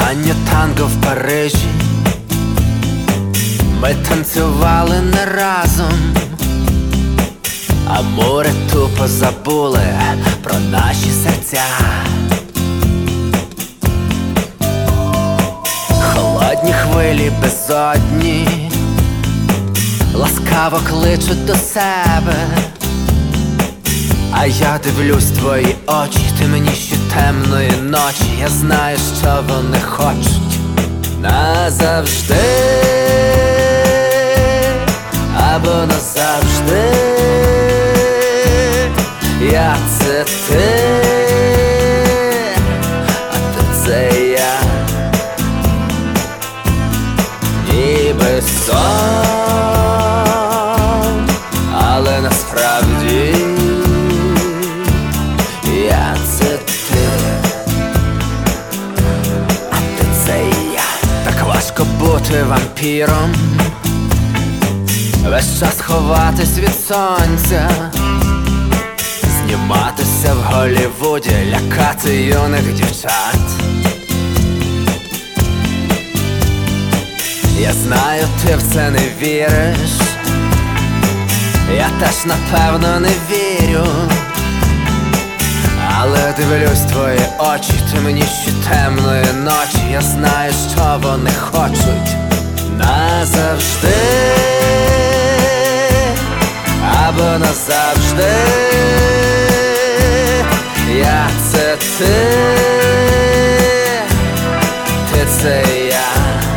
Останнє танго в Парижі, ми танцювали не разом, а море тупо забули про наші серця. Холодні хвилі безодні ласкаво кличуть до себе, а я дивлюсь в твої очі, ти мені ще темної ночі. Я знаю, що вони хочуть назавжди або назавжди. Я це ти, а ти це я, ніби сон, але насправді я це ти, а ти це я. Так важко бути вампіром, весь час ховатись від сонця, зніматися в Голлівуді, лякати юних дівчат. Я знаю, ти в це не віриш, я теж напевно не вірю, але дивлюсь в твої очі, ти мені ще темної ночі. Я знаю, що вони хочуть назавжди або назавжди. Я це ти, ти це я,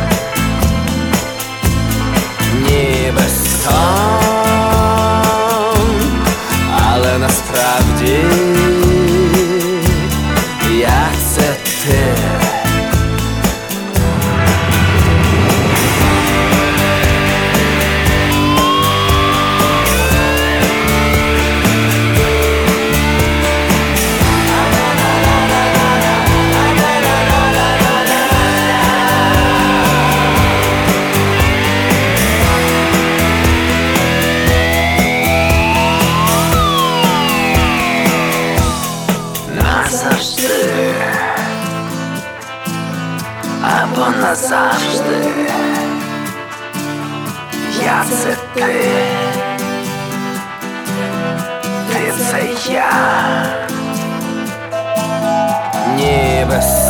ніби сон, але насправді я це ти. Назавжди або назавжди. Я це ти, ти це я, ніби